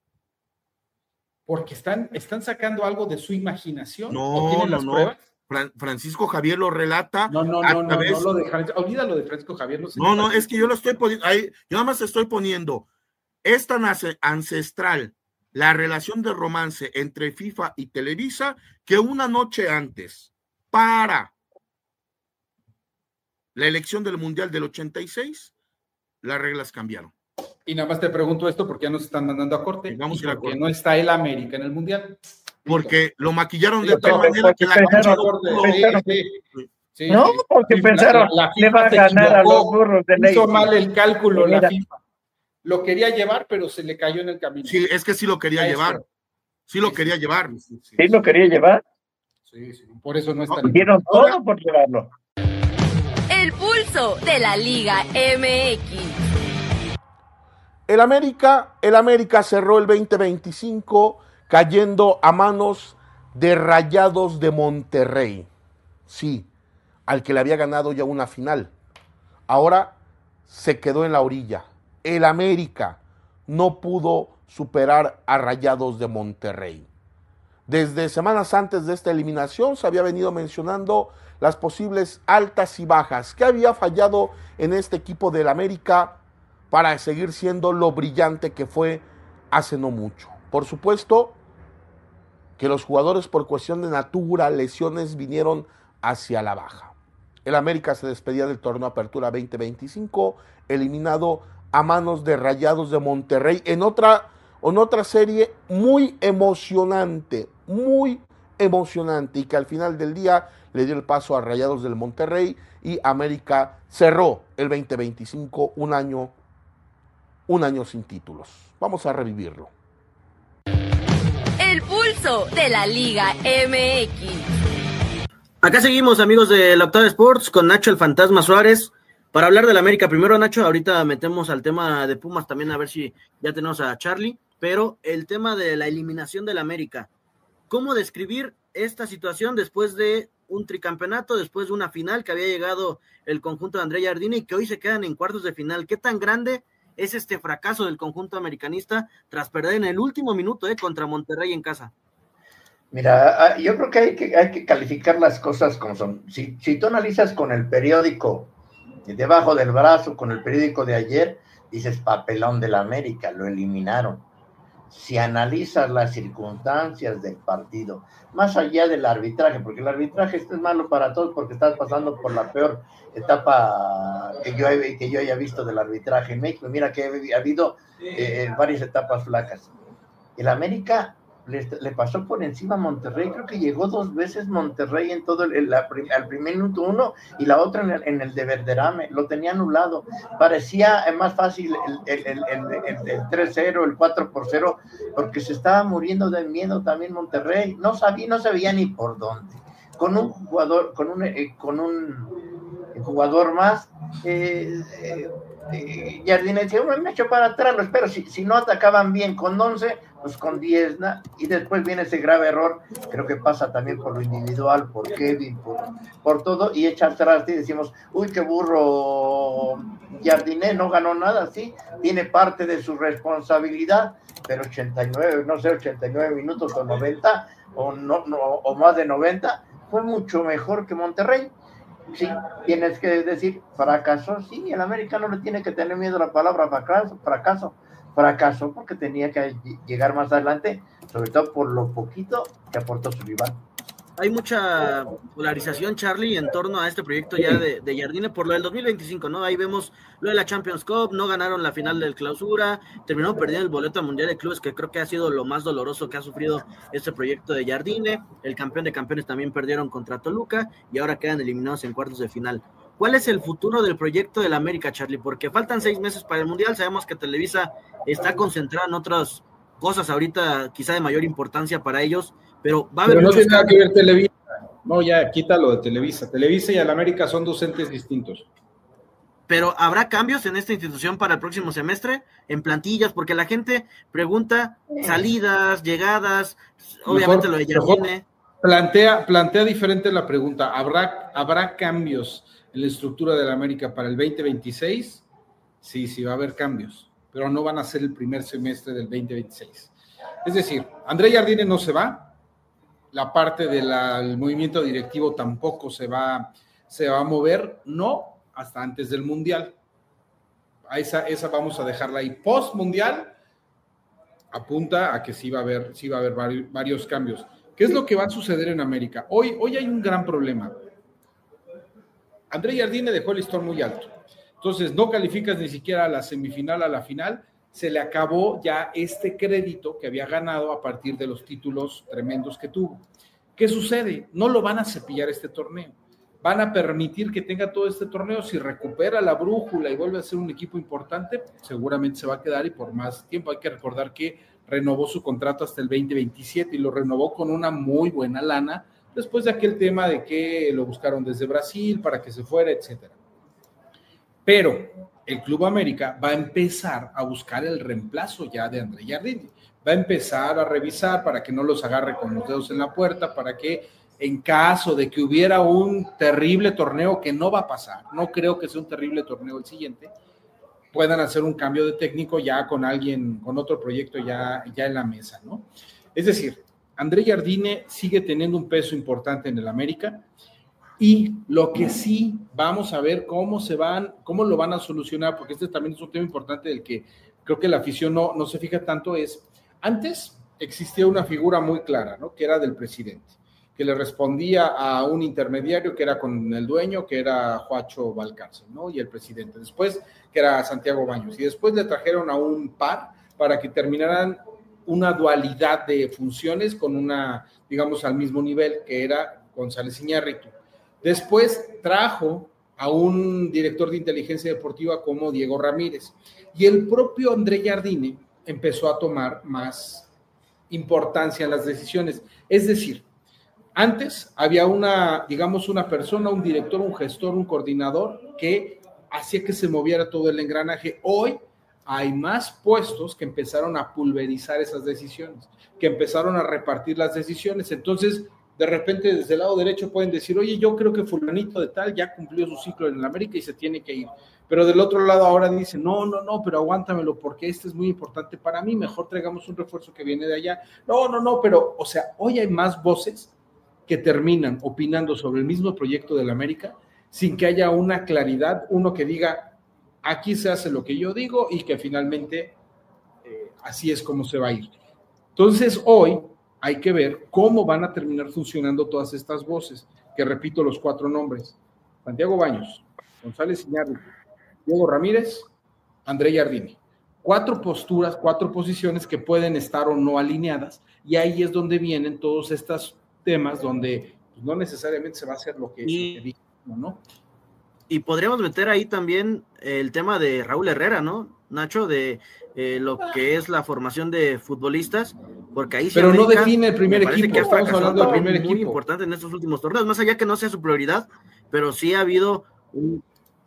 Porque están, están sacando algo de su imaginación. No, ¿O tienen no, las no. pruebas? Fran, Francisco Javier lo relata. No, no, no, no, no, lo de Francisco, olvídalo de Francisco Javier. No, sé no, no, es que yo lo estoy poniendo, ahí, yo nada más estoy poniendo, es tan ancestral la relación de romance entre FIFA y Televisa que una noche antes, para la elección del Mundial del ochenta y seis, las reglas cambiaron. Y nada más te pregunto esto porque ya nos están mandando a corte. Vamos a ir a corte. Porque no está el América en el Mundial. Porque lo maquillaron Sí, de tal todo, manera que la pensaron, cancha Sí, sí, sí, no, sí. porque Sí, pensaron, la- la le FIFA va a se ganar a equivocó, los burros de ley. hizo mal el cálculo Mira. la FIFA. Lo quería llevar, pero se le cayó en el camino. Sí, es que sí lo quería Eso. llevar. Sí lo Sí, quería sí, llevar. sí, sí, ¿Sí lo quería llevar? sí, sí. Por eso no está en el- Hicieron todo por llevarlo. El pulso de la Liga M X. El América, el América cerró el veinte veinticinco cayendo a manos de Rayados de Monterrey. Sí, al que le había ganado ya una final. Ahora se quedó en la orilla. El América no pudo superar a Rayados de Monterrey. Desde semanas antes de esta eliminación se había venido mencionando las posibles altas y bajas que había fallado en este equipo del América para seguir siendo lo brillante que fue hace no mucho. Por supuesto que los jugadores por cuestión de natura, lesiones, vinieron hacia la baja. El América se despedía del torneo Apertura veinte veinticinco, eliminado a manos de Rayados de Monterrey en otra, en otra serie muy emocionante, muy emocionante, y que al final del día le dio el paso a Rayados del Monterrey y América cerró el veinte veinticinco, un año, un año sin títulos. Vamos a revivirlo. El pulso de la Liga M X. Acá seguimos, amigos de la Octava Sports, con Nacho el Fantasma Suárez, para hablar del América. Primero, Nacho, ahorita metemos al tema de Pumas también, a ver si ya tenemos a Charlie, pero el tema de la eliminación del América. ¿Cómo describir esta situación después de un tricampeonato, después de una final que había llegado el conjunto de André Jardine y que hoy se quedan en cuartos de final? ¿Qué tan grande es este fracaso del conjunto americanista tras perder en el último minuto eh, contra Monterrey en casa? Mira, yo creo que hay que, hay que calificar las cosas como son. Si, si tú analizas con el periódico debajo del brazo, con el periódico de ayer, dices papelón del América, lo eliminaron. Si analizas las circunstancias del partido, más allá del arbitraje, porque el arbitraje esto es malo para todos porque estás pasando por la peor etapa que yo, he, que yo haya visto del arbitraje en México. Mira que ha habido eh, varias etapas flacas. El América le, le pasó por encima a Monterrey, creo que llegó dos veces Monterrey en todo el, el, el al primer minuto uno y la otra en el, en el de Verderame, lo tenía anulado, parecía más fácil el, el, el, el, el, el tres cero, el cuatro por cero, porque se estaba muriendo de miedo también Monterrey, no sabía, no sabía ni por dónde, con un jugador, con un, eh, con un jugador más, eh, eh, eh, Jardine decía, bueno, me echo para atrás, lo espero, si, si no atacaban bien con once, pues con diez, ¿no? Y después viene ese grave error, creo que pasa también por lo individual, por Kevin, por, por todo, y echa atrás y decimos, uy, qué burro, Jardine no ganó nada, sí, tiene parte de su responsabilidad, pero ochenta y nueve, no sé, ochenta y nueve minutos o noventa, o, no, no, o más de noventa, fue mucho mejor que Monterrey. Sí, tienes que decir, fracasó, sí, el América no le tiene que tener miedo a la palabra fracaso, fracaso, fracasó porque tenía que llegar más adelante, sobre todo por lo poquito que aportó su rival. Hay mucha polarización, Charlie, en torno a este proyecto ya de, de Jardine por lo del dos mil veinticinco, ¿no? Ahí vemos lo de la Champions Cup, no ganaron la final del Clausura, terminaron perdiendo el boleto al Mundial de Clubes, que creo que ha sido lo más doloroso que ha sufrido este proyecto de Jardine. El campeón de campeones también perdieron contra Toluca y ahora quedan eliminados en cuartos de final. ¿Cuál es el futuro del proyecto del América, Charlie? Porque faltan seis meses para el Mundial, sabemos que Televisa está concentrada en otras cosas ahorita quizá de mayor importancia para ellos, pero va a haber... Pero no muchos tiene nada que cambios. ver Televisa. No, ya, quítalo de Televisa. Televisa y el América son dos entes distintos. Pero ¿habrá cambios en esta institución para el próximo semestre? En plantillas, porque la gente pregunta salidas, llegadas, obviamente Mejor, lo de Jardine. Plantea, plantea diferente la pregunta. ¿Habrá, ¿Habrá cambios en la estructura de la América para el veinte veintiséis? Sí, sí va a haber cambios, pero no van a ser el primer semestre del veinte veintiséis. Es decir, André Jardine no se va, la parte del movimiento directivo tampoco se va, se va a mover, no hasta antes del Mundial. A esa, esa vamos a dejarla ahí. Post Mundial apunta a que sí va a haber, sí va a haber varios, varios cambios. ¿Qué es lo que va a suceder en América? Hoy, hoy hay un gran problema. André Jardine dejó el listón muy alto. Entonces, no calificas ni siquiera a la semifinal, a la final, se le acabó ya este crédito que había ganado a partir de los títulos tremendos que tuvo. ¿Qué sucede? No lo van a cepillar este torneo. Van a permitir que tenga todo este torneo. Si recupera la brújula y vuelve a ser un equipo importante, seguramente se va a quedar y por más tiempo. Hay que recordar que renovó su contrato hasta el veinte veintisiete y lo renovó con una muy buena lana después de aquel tema de que lo buscaron desde Brasil para que se fuera, etcétera. Pero el Club América va a empezar a buscar el reemplazo ya de André Jardine. Va a empezar a revisar para que no los agarre con los dedos en la puerta, para que en caso de que hubiera un terrible torneo, que no va a pasar, no creo que sea un terrible torneo el siguiente, puedan hacer un cambio de técnico ya con alguien, con otro proyecto ya, ya en la mesa, ¿no? Es decir, André Jardine sigue teniendo un peso importante en el América y lo que sí vamos a ver cómo se van, cómo lo van a solucionar, porque este también es un tema importante del que creo que la afición no, no se fija tanto, es, antes existía una figura muy clara, ¿no? Que era del presidente, que le respondía a un intermediario que era con el dueño, que era Joacho Valcárcel, ¿no? Y el presidente. Después, que era Santiago Baños. Y después le trajeron a un par para que terminaran una dualidad de funciones con una, digamos, al mismo nivel, que era González Iñárritu. Después trajo a un director de inteligencia deportiva como Diego Ramírez. Y el propio André Jardine empezó a tomar más importancia en las decisiones. Es decir, antes había una, digamos, una persona, un director, un gestor, un coordinador que hacía que se moviera todo el engranaje. Hoy hay más puestos que empezaron a pulverizar esas decisiones, que empezaron a repartir las decisiones. Entonces, de repente, desde el lado derecho pueden decir, oye, yo creo que fulanito de tal ya cumplió su ciclo en el América y se tiene que ir. Pero del otro lado ahora dicen, no, no, no, pero aguántamelo porque este es muy importante para mí, mejor traigamos un refuerzo que viene de allá. No, no, no, pero, o sea, hoy hay más voces que terminan opinando sobre el mismo proyecto del América sin que haya una claridad, uno que diga, aquí se hace lo que yo digo y que finalmente eh, así es como se va a ir. Entonces, hoy hay que ver cómo van a terminar funcionando todas estas voces, que repito los cuatro nombres: Santiago Baños, González Iñárritu, Diego Ramírez, André Jardine. Cuatro posturas, cuatro posiciones que pueden estar o no alineadas, y ahí es donde vienen todos estos temas donde pues, no necesariamente se va a hacer lo que, y, lo que dijo, ¿no? Y podríamos meter ahí también el tema de Raúl Herrera, ¿no, Nacho? De eh, lo que es la formación de futbolistas, porque ahí pero América, no define el primer equipo, que estamos hablando del primer muy equipo. importante en estos últimos torneos, más allá que no sea su prioridad, pero sí ha habido un...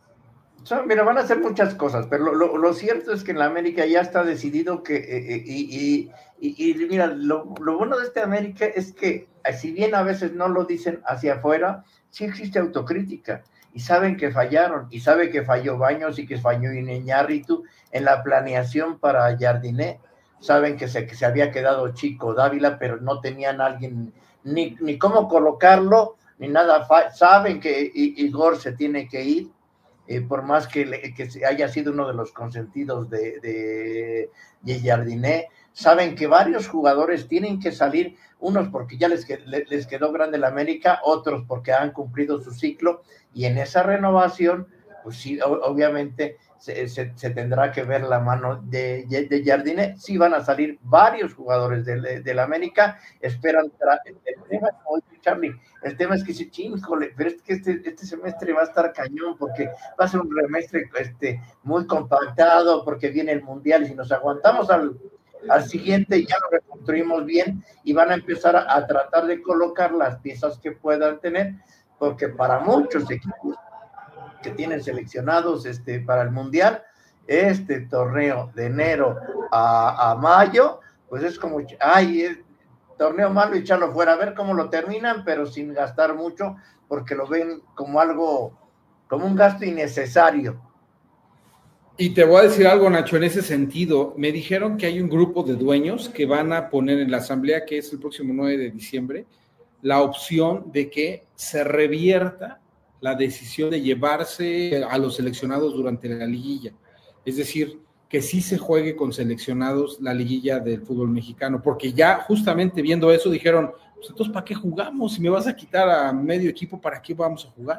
O sea, mira, van a hacer muchas cosas, pero lo, lo, lo cierto es que en la América ya está decidido que, eh, y, y, y, y mira, lo, lo bueno de este América es que, si bien a veces no lo dicen hacia afuera, sí existe autocrítica, y saben que fallaron, y sabe que falló Baños y que falló Iñárritu en la planeación para Jardine, saben que se, que se había quedado chico Dávila, pero no tenían alguien, ni, ni cómo colocarlo, ni nada, saben que Igor se tiene que ir, Eh, por más que, le, que haya sido uno de los consentidos de, de, de Jardine, saben que varios jugadores tienen que salir, unos porque ya les, les quedó grande la América, otros porque han cumplido su ciclo, y en esa renovación, pues sí, obviamente se, se, se tendrá que ver la mano de, de Jardine. Sí van a salir varios jugadores de, de, de la América, esperan, el tema, Charlie, el tema es que sí, chingole, pero es que este, este semestre va a estar cañón, porque va a ser un semestre este, muy compactado, porque viene el Mundial, y si nos aguantamos al, al siguiente, ya lo reconstruimos bien, y van a empezar a, a tratar de colocar las piezas que puedan tener, porque para muchos equipos que tienen seleccionados este, para el Mundial, este torneo de enero a, a mayo, pues es como, ay, es torneo malo y echarlo fuera, a ver cómo lo terminan, pero sin gastar mucho, porque lo ven como algo, como un gasto innecesario. Y te voy a decir algo, Nacho, en ese sentido, me dijeron que hay un grupo de dueños que van a poner en la asamblea, que es el próximo nueve de diciembre, la opción de que se revierta la decisión de llevarse a los seleccionados durante la liguilla. Es decir, que sí se juegue con seleccionados la liguilla del fútbol mexicano, porque ya justamente viendo eso dijeron, pues entonces ¿para qué jugamos? Si me vas a quitar a medio equipo, ¿para qué vamos a jugar?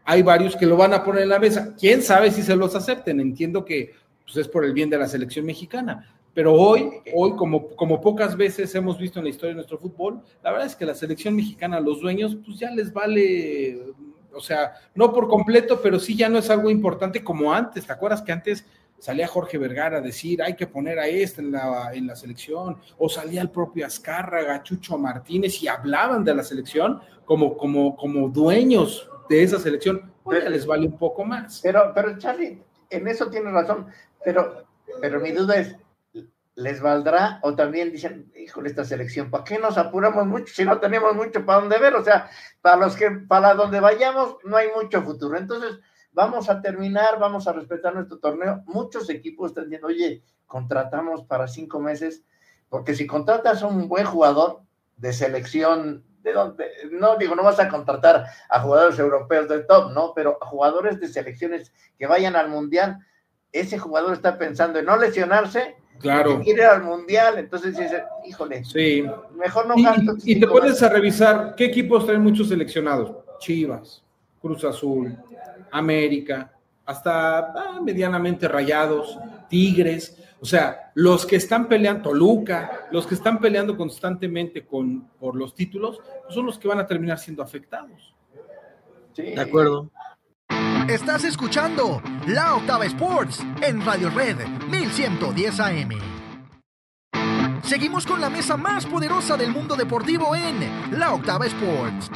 hay varios que lo van a poner en la mesa. ¿Quién sabe si se los acepten? Entiendo que pues, es por el bien de la selección mexicana. Pero hoy, hoy como, como pocas veces hemos visto en la historia de nuestro fútbol, la verdad es que la selección mexicana, los dueños, pues ya les vale, o sea, no por completo, pero sí ya no es algo importante como antes. ¿Te acuerdas que antes salía Jorge Vergara a decir, hay que poner a este en la, en la selección? O salía el propio Azcárraga, Chucho Martínez, y hablaban de la selección como, como, como dueños de esa selección. Hoy ya les vale un poco más. Pero, pero Charlie, en eso tienes razón, pero, pero mi duda es, ¿les valdrá? O también dicen, híjole, esta selección, ¿para qué nos apuramos mucho si no tenemos mucho para dónde ver? O sea, para los que, para donde vayamos, no hay mucho futuro. Entonces, vamos a terminar, vamos a respetar nuestro torneo. Muchos equipos están diciendo, oye, contratamos para cinco meses, porque si contratas a un buen jugador de selección, de donde, no digo, no vas a contratar a jugadores europeos del top, ¿no? Pero a jugadores de selecciones que vayan al mundial, ese jugador está pensando en no lesionarse, claro, que quiere ir al mundial, entonces dice, híjole, sí, mejor no y, gasto. y te pones a revisar qué equipos traen muchos seleccionados: Chivas, Cruz Azul, América, hasta ah, medianamente Rayados, Tigres, o sea, los que están peleando, Toluca, los que están peleando constantemente con, por los títulos, pues son los que van a terminar siendo afectados. Sí. De acuerdo. Estás escuchando La Octava Sports en Radio Red mil ciento diez A M. Seguimos con la mesa más poderosa del mundo deportivo en La Octava Sports.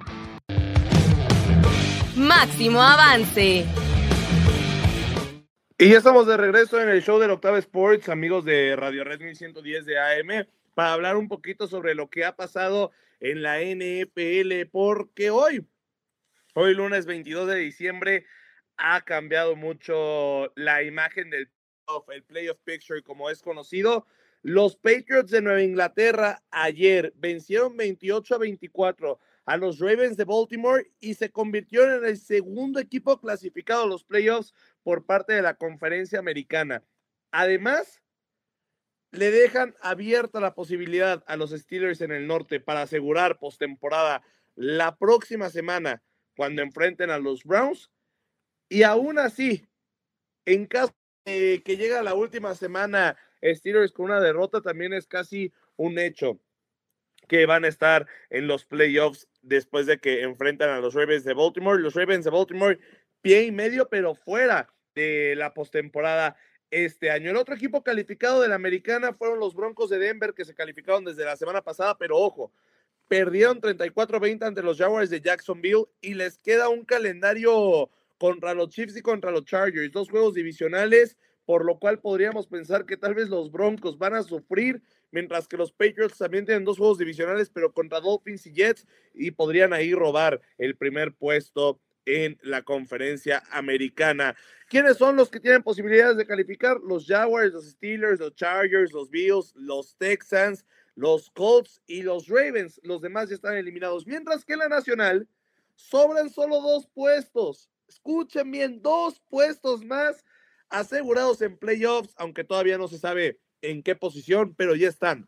Máximo avance. Y ya estamos de regreso en el show de la Octava Sports, amigos de Radio Red mil ciento diez de A M, para hablar un poquito sobre lo que ha pasado en la N F L, porque hoy, hoy lunes veintidós de diciembre, ha cambiado mucho la imagen del playoff, el playoff picture como es conocido. Los Patriots de Nueva Inglaterra ayer vencieron veintiocho a veinticuatro a los Ravens de Baltimore y se convirtieron en el segundo equipo clasificado a los playoffs por parte de la conferencia americana. Además, le dejan abierta la posibilidad a los Steelers en el norte para asegurar postemporada la próxima semana cuando enfrenten a los Browns. Y aún así, en caso de que llegue a la última semana Steelers con una derrota, también es casi un hecho que van a estar en los playoffs después de que enfrentan a los Ravens de Baltimore. Los Ravens de Baltimore, pie y medio, pero fuera de la postemporada este año. El otro equipo calificado de la americana fueron los Broncos de Denver, que se calificaron desde la semana pasada, pero ojo, perdieron treinta y cuatro a veinte ante los Jaguars de Jacksonville y les queda un calendario contra los Chiefs y contra los Chargers, dos juegos divisionales, por lo cual podríamos pensar que tal vez los Broncos van a sufrir, mientras que los Patriots también tienen dos juegos divisionales, pero contra Dolphins y Jets, y podrían ahí robar el primer puesto en la conferencia americana. ¿Quiénes son los que tienen posibilidades de calificar? Los Jaguars, los Steelers, los Chargers, los Bills, los Texans, los Colts y los Ravens. Los demás ya están eliminados, mientras que en la nacional sobran solo dos puestos. Escuchen bien, dos puestos más asegurados en playoffs, aunque todavía no se sabe en qué posición, pero ya están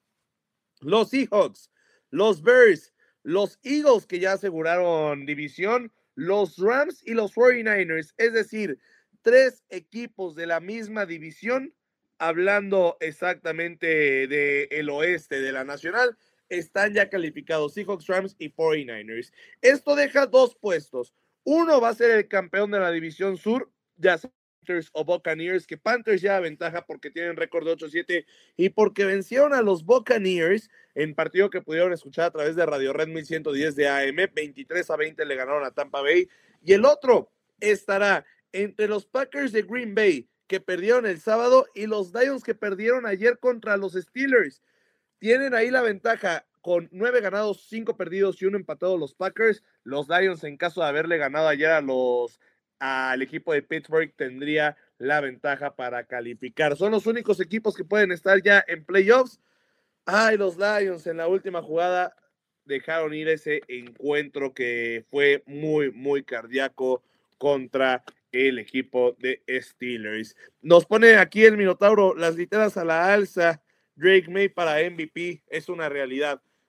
los Seahawks, los Bears, los Eagles, que ya aseguraron división, los Rams y los cuarenta y nueve ers, es decir, tres equipos de la misma división, hablando exactamente del oeste de la nacional, están ya calificados: Seahawks, Rams y cuarenta y nueve ers. Esto deja dos puestos. Uno va a ser el campeón de la división sur, ya sea Panthers o Buccaneers, que Panthers ya ventaja porque tienen récord de ocho siete y porque vencieron a los Buccaneers en partido que pudieron escuchar a través de Radio Red mil ciento diez de A M, veintitrés a veinte le ganaron a Tampa Bay. Y el otro estará entre los Packers de Green Bay, que perdieron el sábado, y los Lions, que perdieron ayer contra los Steelers. Tienen ahí la ventaja con nueve ganados, cinco perdidos y uno empatado los Packers. Los Lions, en caso de haberle ganado ayer a los al equipo de Pittsburgh, tendría la ventaja para calificar. Son los únicos equipos que pueden estar ya en playoffs. Ay, los Lions en la última jugada dejaron ir ese encuentro que fue muy, muy cardíaco contra el equipo de Steelers. Nos pone aquí el Minotauro, las literas a la alza. Drake May para M V P es una realidad.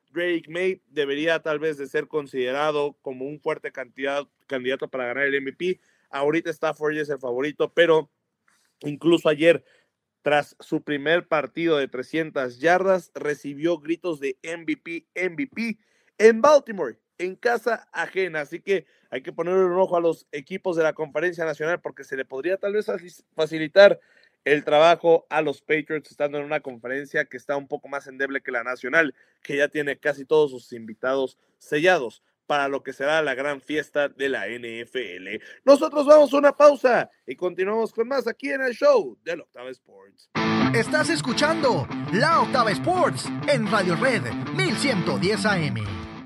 Drake May debería tal vez de ser considerado como un fuerte candidato, candidato para ganar el M V P. Ahorita Stafford es el favorito, pero incluso ayer, tras su primer partido de trescientas yardas, recibió gritos de M V P, M V P en Baltimore, en casa ajena. Así que hay que ponerle un ojo a los equipos de la Conferencia Nacional porque se le podría tal vez facilitar el trabajo a los Patriots estando en una conferencia que está un poco más endeble que la nacional, que ya tiene casi todos sus invitados sellados para lo que será la gran fiesta de la N F L. Nosotros vamos a una pausa y continuamos con más aquí en el show de la Octava Sports. Estás escuchando La Octava Sports en Radio Red mil ciento diez A M.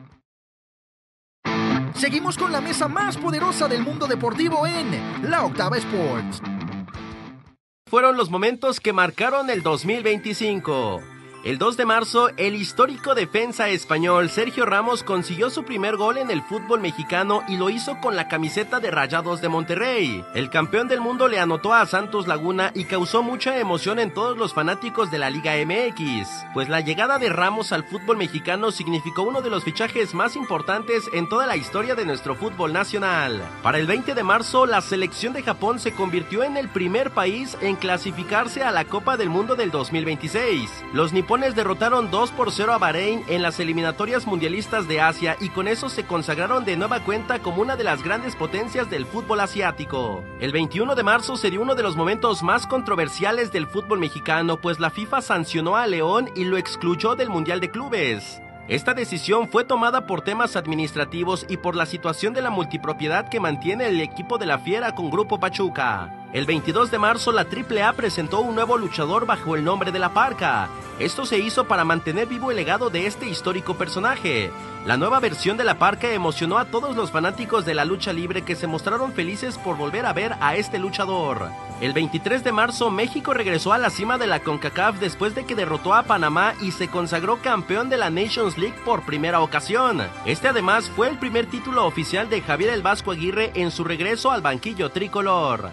Seguimos con la mesa más poderosa del mundo deportivo en La Octava Sports. Fueron los momentos que marcaron el dos mil veinticinco. El dos de marzo, el histórico defensa español Sergio Ramos consiguió su primer gol en el fútbol mexicano y lo hizo con la camiseta de Rayados de Monterrey. El campeón del mundo le anotó a Santos Laguna y causó mucha emoción en todos los fanáticos de la Liga M X, pues la llegada de Ramos al fútbol mexicano significó uno de los fichajes más importantes en toda la historia de nuestro fútbol nacional. Para el veinte de marzo, la selección de Japón se convirtió en el primer país en clasificarse a la Copa del Mundo del dos mil veintiséis. Los nipones derrotaron dos por cero a Bahrein en las eliminatorias mundialistas de Asia y con eso se consagraron de nueva cuenta como una de las grandes potencias del fútbol asiático. El veintiuno de marzo se dio uno de los momentos más controversiales del fútbol mexicano, pues la FIFA sancionó a León y lo excluyó del Mundial de Clubes. Esta decisión fue tomada por temas administrativos y por la situación de la multipropiedad que mantiene el equipo de la Fiera con Grupo Pachuca. El veintidós de marzo la Triple A presentó un nuevo luchador bajo el nombre de La Parca. Esto se hizo para mantener vivo el legado de este histórico personaje. La nueva versión de La Parca emocionó a todos los fanáticos de la lucha libre que se mostraron felices por volver a ver a este luchador. El veintitrés de marzo México regresó a la cima de la CONCACAF después de que derrotó a Panamá y se consagró campeón de la Nations League por primera ocasión. Este además fue el primer título oficial de Javier El Vasco Aguirre en su regreso al banquillo tricolor.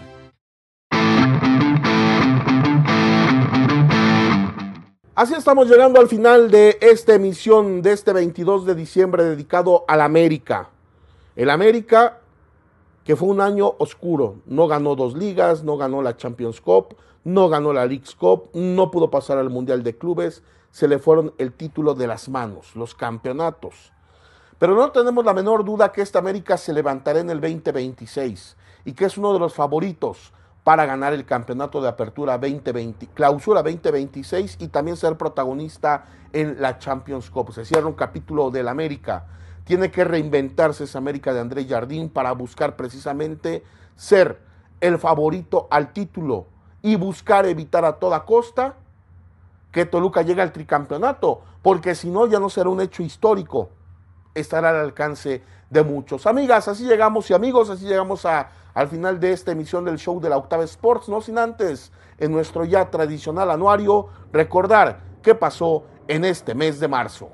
Así estamos llegando al final de esta emisión de este veintidós de diciembre dedicado al América. El América, que fue un año oscuro, no ganó dos ligas, no ganó la Champions Cup, no ganó la Leagues Cup, no pudo pasar al Mundial de Clubes, se le fueron el título de las manos, los campeonatos. Pero no tenemos la menor duda que esta América se levantará en el veinte veintiséis y que es uno de los favoritos para ganar el campeonato de apertura veinte veinte, clausura veinte veintiséis y también ser protagonista en la Champions Cup. Se cierra un capítulo del América. Tiene que reinventarse esa América de Andrés Jardín para buscar precisamente ser el favorito al título y buscar evitar a toda costa que Toluca llegue al tricampeonato, porque si no ya no será un hecho histórico, estará al alcance de muchos. Amigas, así llegamos y amigos, así llegamos a al final de esta emisión del show de la Octava Sports, no sin antes, en nuestro ya tradicional anuario, recordar qué pasó en este mes de marzo.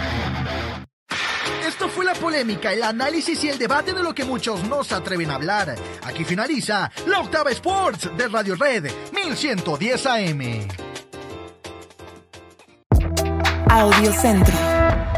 Esto fue la polémica, el análisis y el debate de lo que muchos no se atreven a hablar. Aquí finaliza la Octava Sports de Radio Red mil ciento diez A M. Audio Centro.